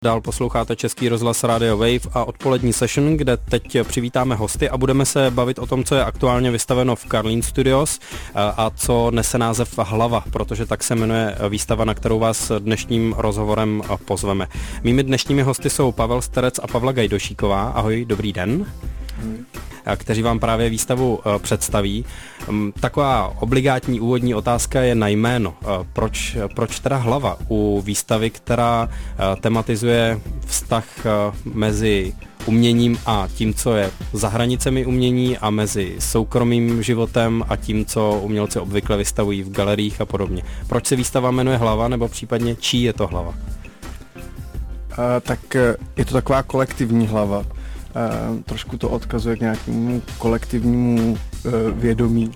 Dál posloucháte Český rozhlas Radio Wave a odpolední session, kde teď přivítáme hosty a budeme se bavit o tom, co je aktuálně vystaveno v Karlín Studios a co nese název Hlava, protože tak se jmenuje výstava, na kterou vás dnešním rozhovorem pozveme. Mými dnešními hosty jsou Pavel Sterec a Pavla Gajdošíková. Ahoj, dobrý den. Kteří vám právě výstavu představí. Taková obligátní úvodní otázka je na jméno. Proč teda Hlava u výstavy, která tematizuje vztah mezi uměním a tím, co je za hranicemi umění a mezi soukromým životem a tím, co umělci obvykle vystavují v galeriích a podobně. Proč se výstava jmenuje Hlava, nebo případně čí je to hlava? Tak je to taková kolektivní hlava. Trošku to odkazuje k nějakému kolektivnímu vědomí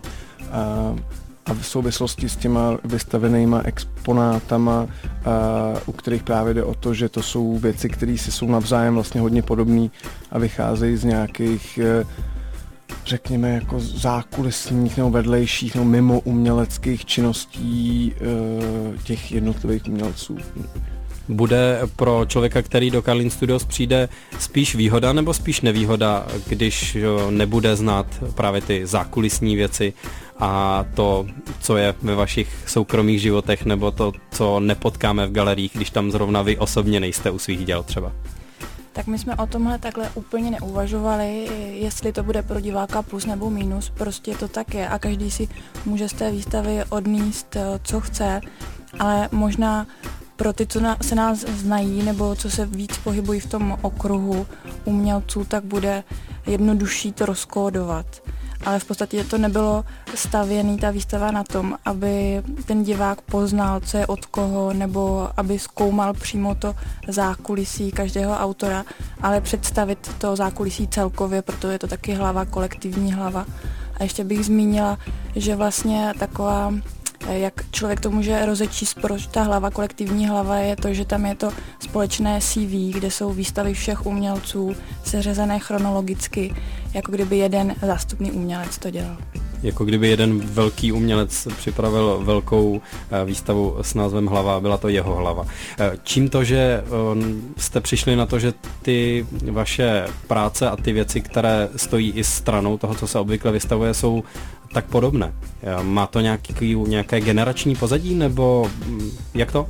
a v souvislosti s těma vystavenýma exponátama, u kterých právě jde o to, že to jsou věci, které si jsou navzájem vlastně hodně podobné a vycházejí z nějakých, řekněme, jako zákulisních nebo vedlejších nebo mimo uměleckých činností těch jednotlivých umělců. Bude pro člověka, který do Karlín Studios přijde, spíš výhoda nebo spíš nevýhoda, když nebude znát právě ty zákulisní věci a to, co je ve vašich soukromých životech, nebo to, co nepotkáme v galeriích, když tam zrovna vy osobně nejste u svých děl třeba? Tak my jsme o tomhle takhle úplně neuvažovali, jestli to bude pro diváka plus nebo minus, prostě to tak je a každý si může z té výstavy odníst, co chce, ale možná pro ty, co se nás znají nebo co se víc pohybují v tom okruhu umělců, tak bude jednodušší to rozkódovat. Ale v podstatě to nebylo stavěný, ta výstava na tom, aby ten divák poznal, co je od koho, nebo aby zkoumal přímo to zákulisí každého autora, ale představit to zákulisí celkově, protože je to taky hlava, kolektivní hlava. A ještě bych zmínila, že vlastně taková, jak člověk to může rozečíst, proč ta hlava, kolektivní hlava, je to, že tam je to společné CV, kde jsou výstavy všech umělců seřazené chronologicky, jako kdyby jeden zástupný umělec to dělal. Jako kdyby jeden velký umělec připravil velkou výstavu s názvem Hlava, byla to jeho hlava. Čím to, že jste přišli na to, že ty vaše práce a ty věci, které stojí i stranou toho, co se obvykle vystavuje, jsou tak podobné? Má to nějaké generační pozadí, nebo jak to?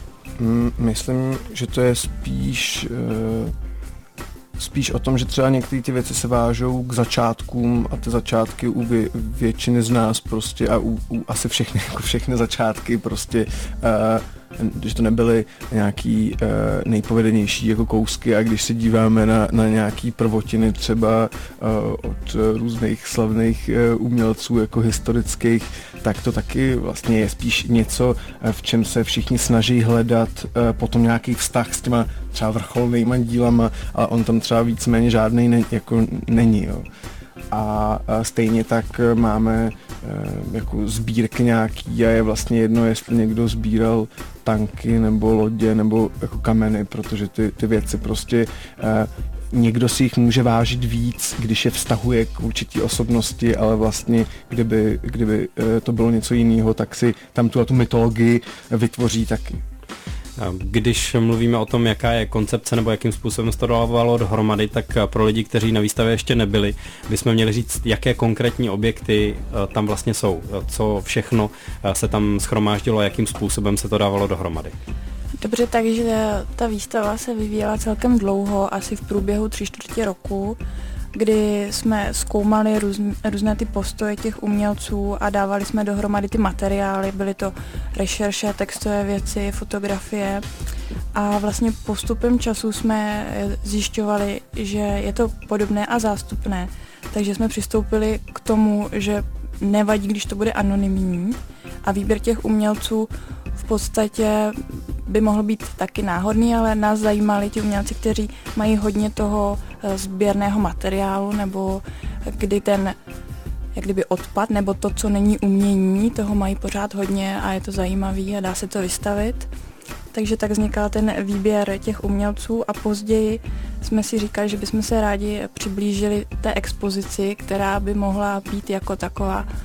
Myslím, že to je spíš o tom, že třeba některé ty věci se vážou k začátkům a ty začátky u většiny z nás prostě a u asi všechny začátky prostě, že to nebyly nějaký nejpovedenější jako kousky a když se díváme na nějaký prvotiny třeba od různých slavných umělců jako historických, tak to taky vlastně je spíš něco, v čem se všichni snaží hledat potom nějaký vztah s těma třeba vrcholnýma dílama, ale on tam třeba víceméně žádnej není. Jo. A stejně tak máme jako sbírky nějaký a je vlastně jedno, jestli někdo sbíral tanky nebo lodě nebo jako kameny, protože ty věci prostě někdo si jich může vážit víc, když je vztahuje k určitý osobnosti, ale vlastně kdyby to bylo něco jiného, tak si tam tu mytologii vytvoří taky. Když mluvíme o tom, jaká je koncepce nebo jakým způsobem se to dávalo dohromady, tak pro lidi, kteří na výstavě ještě nebyli, bychom měli říct, jaké konkrétní objekty tam vlastně jsou, co všechno se tam shromáždilo, jakým způsobem se to dávalo dohromady. Dobře, takže ta výstava se vyvíjela celkem dlouho, asi v průběhu 3/4 roku, kdy jsme zkoumali různé ty postoje těch umělců a dávali jsme dohromady ty materiály, byly to rešerše, textové věci, fotografie a vlastně postupem času jsme zjišťovali, že je to podobné a zástupné, takže jsme přistoupili k tomu, že nevadí, když to bude anonymní a výběr těch umělců v podstatě by mohl být taky náhodný, ale nás zajímali ti umělci, kteří mají hodně toho sběrného materiálu, nebo kdy ten jak kdyby odpad, nebo to, co není umění, toho mají pořád hodně a je to zajímavý a dá se to vystavit. Takže tak vznikal ten výběr těch umělců a později jsme si říkali, že bychom se rádi přiblížili té expozici, která by mohla být jako taková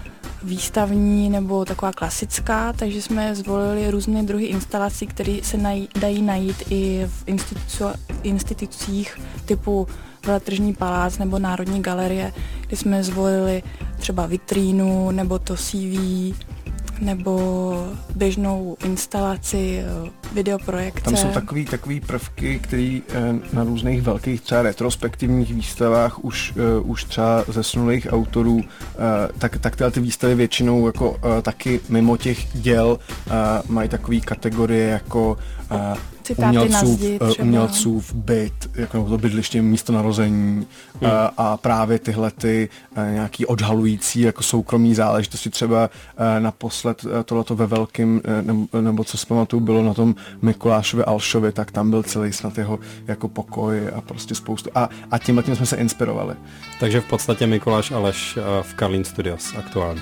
výstavní nebo taková klasická, takže jsme zvolili různé druhy instalací, které se dají najít i v institucích typu Veletržní palác nebo Národní galerie, kde jsme zvolili třeba vitrínu nebo to CV nebo běžnou instalaci, videoprojekce. Tam jsou takový prvky, které na různých velkých třeba retrospektivních výstavách už třeba zesnulých autorů, tak tyhle ty výstavy většinou jako taky mimo těch děl mají takové kategorie jako umělcův byt, jako to bydliště, místo narození a právě tyhle ty nějaký odhalující jako soukromí záležitosti, třeba naposled tohleto ve velkým, nebo co si pamatuju, bylo na tom Mikulášově Alšovi, tak tam byl celý snad jeho jako pokoj a prostě spoustu. A tím jsme se inspirovali. Takže v podstatě Mikuláš Aleš v Karlín Studios aktuálně.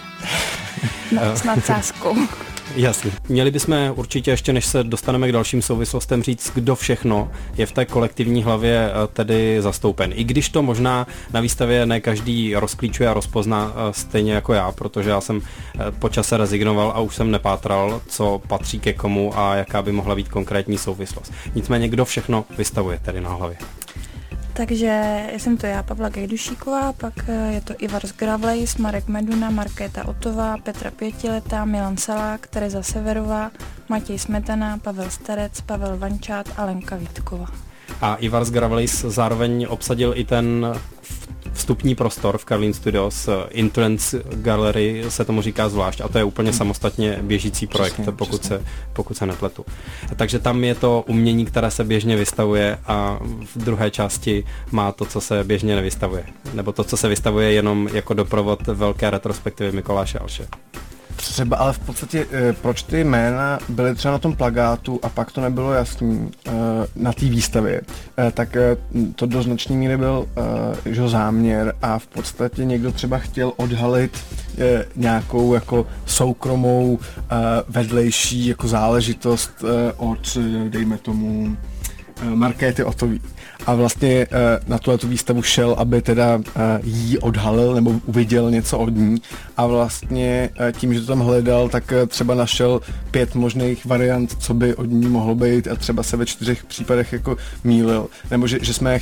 S nadsázkou. Jasně. Měli bychom určitě ještě, než se dostaneme k dalším souvislostem, říct, kdo všechno je v té kolektivní hlavě tedy zastoupen. I když to možná na výstavě ne každý rozklíčuje a rozpozná stejně jako já, protože já jsem po čase rezignoval a už jsem nepátral, co patří ke komu a jaká by mohla být konkrétní souvislost. Nicméně, kdo všechno vystavuje tedy na hlavě? Takže jsem to já, Pavla Gajdušíková, pak je to Ivar Zgravlejs, Marek Meduna, Markéta Otová, Petra Pětiletá, Milan Salák, Tereza Severová, Matěj Smetana, Pavel Starec, Pavel Vančát a Lenka Vítková. A Ivar Zgravlejs zároveň obsadil i ten vstupní prostor v Karlín Studios, Entrance Gallery se tomu říká zvlášť, a to je úplně samostatně běžící projekt, pokud se nepletu. Takže tam je to umění, které se běžně vystavuje, a v druhé části má to, co se běžně nevystavuje. Nebo to, co se vystavuje jenom jako doprovod velké retrospektivy Mikuláše Alše. Třeba, ale v podstatě, proč ty jména byly třeba na tom plakátu a pak to nebylo jasný na té výstavě, tak to do značné míry byl záměr a v podstatě někdo třeba chtěl odhalit nějakou jako soukromou vedlejší jako záležitost od, dejme tomu, Markéty Otový. A vlastně na tuhletu výstavu šel, aby teda jí odhalil nebo uviděl něco od ní, a vlastně tím, že to tam hledal, tak třeba našel 5 možných variant, co by od ní mohlo být, a třeba se ve 4 případech jako mýlil. Nebo že jsme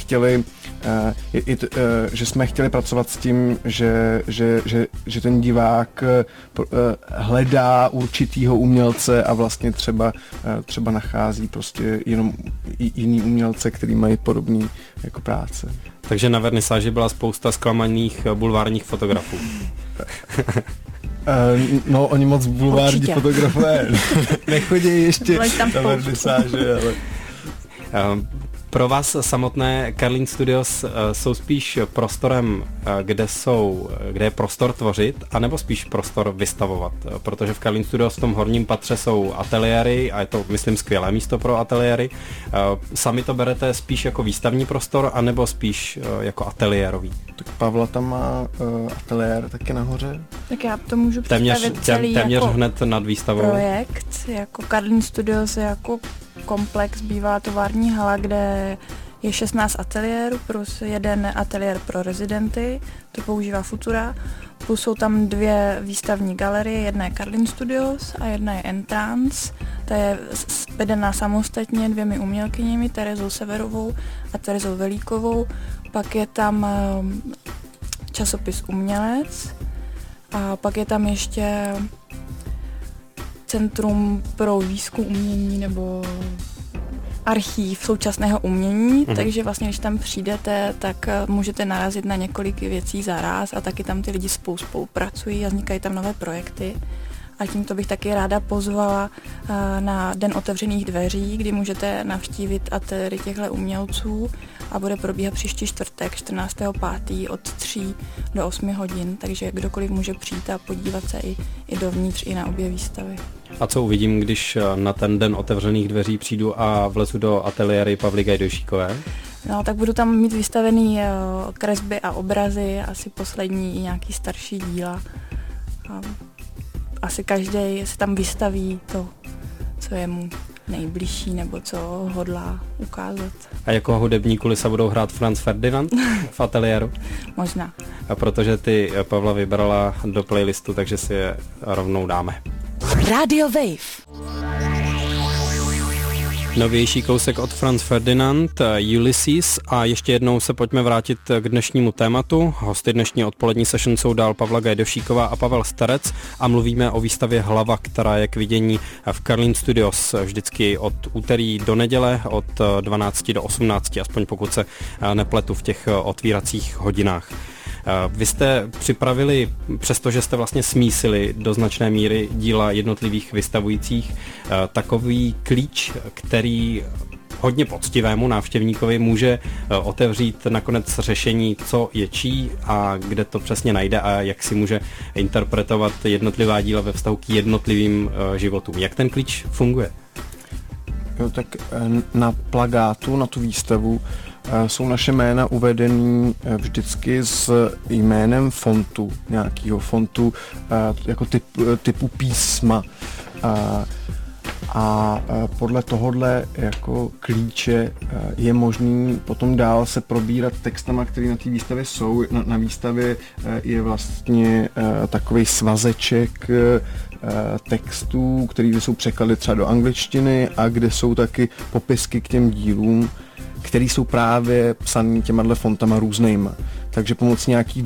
chtěli pracovat s tím, že ten divák hledá určitýho umělce a vlastně třeba nachází prostě jenom jiný umělce, který mají podobný jako práce. Takže na vernisáži byla spousta zklamaných bulvárních fotografů. No, oni moc bulvární fotografové nechodí ještě na vernisáže, ale... Pro vás samotné Karlín Studios jsou spíš prostorem, kde je prostor tvořit, anebo spíš prostor vystavovat? Protože v Karlín Studios v tom horním patře jsou ateliéry a je to, myslím, skvělé místo pro ateliéry. Sami to berete spíš jako výstavní prostor, anebo spíš jako ateliérový? Tak Pavla tam má ateliér taky nahoře. Tak já to můžu představit celý téměř jako hned nad výstavou. Projekt, jako Karlín Studios je jako komplex, bývá tovární hala, kde je 16 ateliérů plus jeden ateliér pro rezidenty, to používá Futura, plus jsou tam 2 výstavní galerie, jedna je Karlín Studios a jedna je Entrance, ta je vedená samostatně 2 umělkyněmi, Terezou Severovou a Terezou Velíkovou, pak je tam časopis Umělec a pak je tam ještě Centrum pro výzkum umění nebo archív současného umění, takže vlastně, když tam přijdete, tak můžete narazit na několik věcí zaráz a taky tam ty lidi spolupracují a vznikají tam nové projekty. A tímto bych taky ráda pozvala na Den otevřených dveří, kdy můžete navštívit ateliéry těchto umělců a bude probíhat příští čtvrtek 14.5. od 3 do 8 hodin, takže kdokoliv může přijít a podívat se i dovnitř, i na obě výstavy. A co uvidím, když na ten Den otevřených dveří přijdu a vlezu do ateliéry Pavly Gajdušíkové? No, tak budu tam mít vystavený kresby a obrazy, asi poslední i nějaký starší díla. Asi každý se tam vystaví to, co je mu nejbližší nebo co hodlá ukázat. A jako hudební kulisa budou hrát Franz Ferdinand v ateliéru? Možná. protože ty Pavla vybrala do playlistu, takže si je rovnou dáme. Radio Wave. Novější kousek od Franz Ferdinand, Ulysses, a ještě jednou se pojďme vrátit k dnešnímu tématu. Hosty dnešní odpolední session jsou dál Pavla Gajdošíková a Pavel Starec a mluvíme o výstavě Hlava, která je k vidění v Karlín Studios vždycky od úterý do neděle od 12 do 18, aspoň pokud se nepletu v těch otvíracích hodinách. Vy jste připravili, přestože jste vlastně smísili do značné míry díla jednotlivých vystavujících, takový klíč, který hodně poctivému návštěvníkovi může otevřít nakonec řešení, co je čí a kde to přesně najde a jak si může interpretovat jednotlivá díla ve vztahu k jednotlivým životům. Jak ten klíč funguje? Jo, tak na plakátu, na tu výstavu jsou naše jména uvedený vždycky s jménem fontu, nějakého fontu jako typu písma. A podle tohohle jako klíče je možný potom dál se probírat textama, které na té výstavě jsou. Na výstavě je vlastně takový svazeček textů, které jsou překlady třeba do angličtiny a kde jsou taky popisky k těm dílům, které jsou právě psaný těma fontama různýma. Takže pomocí nějaký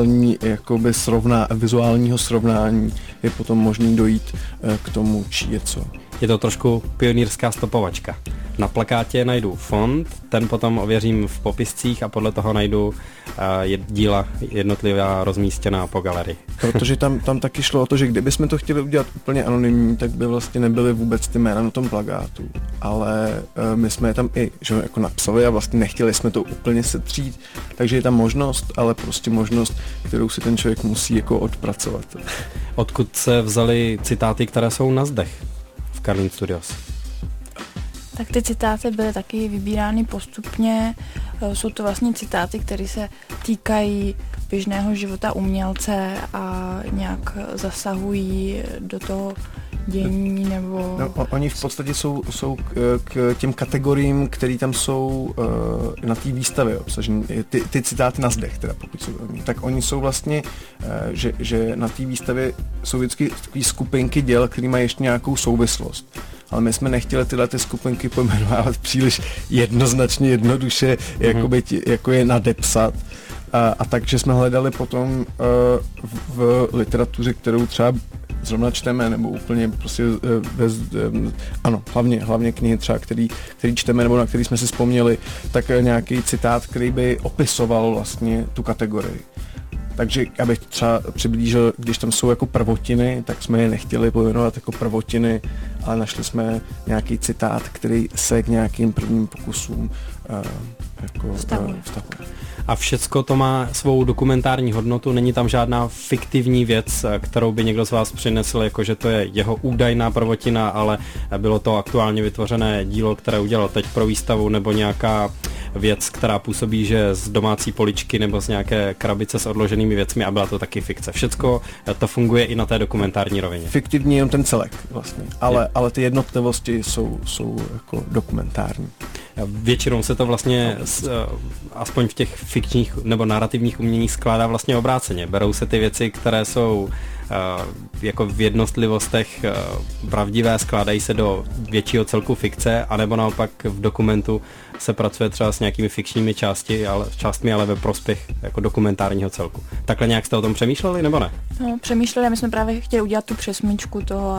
vizuálního srovnání je potom možný dojít k tomu, či je co. Je to trošku pionýrská stopovačka. Na plakátě najdu font, ten potom ověřím v popiscích a podle toho najdu díla jednotlivá rozmístěná po galerii. Protože tam taky šlo o to, že kdybychom to chtěli udělat úplně anonymní, tak by vlastně nebyly vůbec ty jména na tom plakátu. Ale my jsme je tam i jako napsali a vlastně nechtěli jsme to úplně setřít, takže je tam možnost, ale prostě možnost, kterou si ten člověk musí jako odpracovat. Odkud se vzaly citáty, které jsou na zdech v Karlín Studios? Tak ty citáty byly taky vybírány postupně. Jsou to vlastně citáty, které se týkají běžného života umělce a nějak zasahují do toho dění nebo... No, oni v podstatě jsou k těm kategoriím, které tam jsou na té výstavě obsaženy. Ty citáty na zdech, teda pokud jsou, tak oni jsou vlastně, že na té výstavě jsou vždycky takové skupinky děl, které mají ještě nějakou souvislost. Ale my jsme nechtěli tyhle ty skupinky pojmenovat příliš jednoznačně, jednoduše, jako je nadepsat. A takže jsme hledali potom v literatuře, kterou třeba zrovna čteme, nebo úplně prostě hlavně knihy třeba, který čteme, nebo na který jsme si vzpomněli, tak nějaký citát, který by opisoval vlastně tu kategorii. Takže abych třeba přiblížil, když tam jsou jako prvotiny, tak jsme je nechtěli pojmenovat jako prvotiny, ale našli jsme nějaký citát, který se k nějakým prvním pokusům vstavuje. A všecko to má svou dokumentární hodnotu, není tam žádná fiktivní věc, kterou by někdo z vás přinesl, jakože to je jeho údajná prvotina, ale bylo to aktuálně vytvořené dílo, které udělal teď pro výstavu, nebo nějaká věc, která působí, že z domácí poličky nebo z nějaké krabice s odloženými věcmi a byla to taky fikce. Všecko to funguje i na té dokumentární rovině. Fiktivní jenom ten celek vlastně, ale ty jednotlivosti jsou jako dokumentární. Většinou se to vlastně aspoň v těch fikčních nebo narrativních uměních skládá vlastně obráceně. Berou se ty věci, které jsou jako v jednotlivostech pravdivé, skládají se do většího celku fikce, anebo naopak v dokumentu se pracuje třeba s nějakými fikčními částmi, ale ve prospěch jako dokumentárního celku. Takhle nějak jste o tom přemýšleli, nebo ne? No, přemýšleli a my jsme právě chtěli udělat tu přesmičku toho,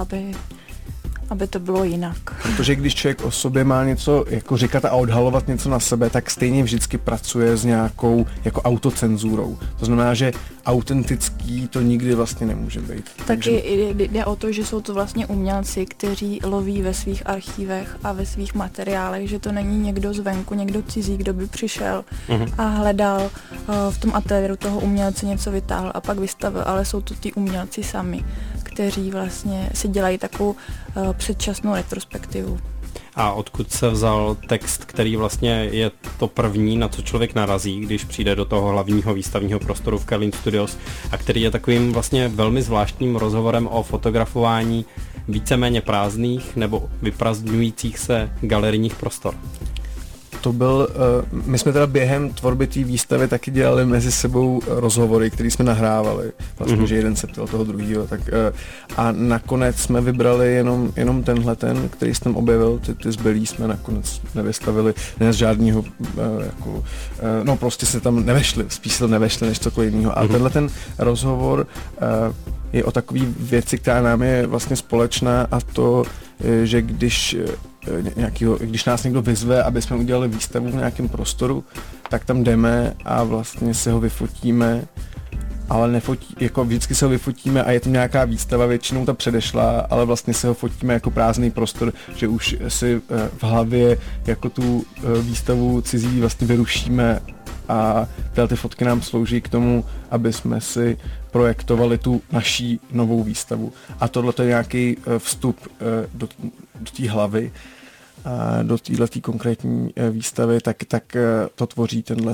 aby to bylo jinak. Protože když člověk o sobě má něco jako říkat a odhalovat něco na sebe, tak stejně vždycky pracuje s nějakou jako autocenzurou. To znamená, že autentický to nikdy vlastně nemůže být. Taky jde o to, že jsou to vlastně umělci, kteří loví ve svých archívech a ve svých materiálech, že to není někdo zvenku, někdo cizí, kdo by přišel a hledal v tom ateliéru toho umělce něco vytáhl a pak vystavil, ale jsou to ty umělci sami, kteří vlastně si dělají takovou předčasnou retrospektivu. A odkud se vzal text, který vlastně je to první, na co člověk narazí, když přijde do toho hlavního výstavního prostoru v Karlín Studios a který je takovým vlastně velmi zvláštním rozhovorem o fotografování víceméně prázdných nebo vyprazdňujících se galerijních prostor? to byl, my jsme teda během tvorby té výstavy taky dělali mezi sebou rozhovory, které jsme nahrávali, vlastně, že jeden se ptal toho druhýho, tak a nakonec jsme vybrali jenom tenhle ten, který jsem objevil, ty zbylý jsme nakonec nevystavili, ne z žádného, jako, no prostě se tam nevešli, spíš se tam nevešli než cokoliv jiného. A tenhle ten rozhovor je o takové věci, která nám je vlastně společná, a to, že když nás někdo vyzve, aby jsme udělali výstavu v nějakém prostoru, tak tam jdeme a vlastně se ho vyfotíme, ale jako vždycky se ho vyfotíme a je tam nějaká výstava, většinou ta předešla, ale vlastně se ho fotíme jako prázdný prostor, že už si v hlavě jako tu výstavu cizí vlastně vyrušíme, a ty fotky nám slouží k tomu, aby jsme si projektovali tu naší novou výstavu. A tohle je nějaký vstup do té hlavy, do této konkrétní výstavy, tak to tvoří tenhle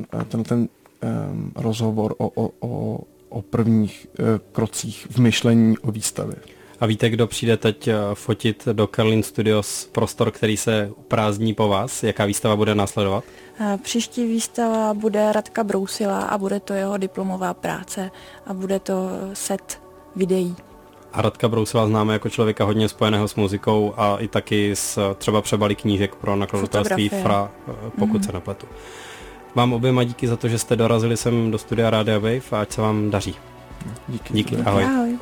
rozhovor o prvních krocích v myšlení o výstavě. A víte, kdo přijde teď fotit do Karlín Studios prostor, který se uprázdní po vás? Jaká výstava bude následovat? Příští výstava bude Radka Brousila a bude to jeho diplomová práce a bude to set videí. A Radka Brousila známe jako člověka hodně spojeného s muzikou a i taky s třeba přebaly knížek pro nakladatelství Fra, pokud se nepletu. Vám oběma díky za to, že jste dorazili sem do studia Rádia Wave, a ať se vám daří. Díky. Ahoj. Ahoj.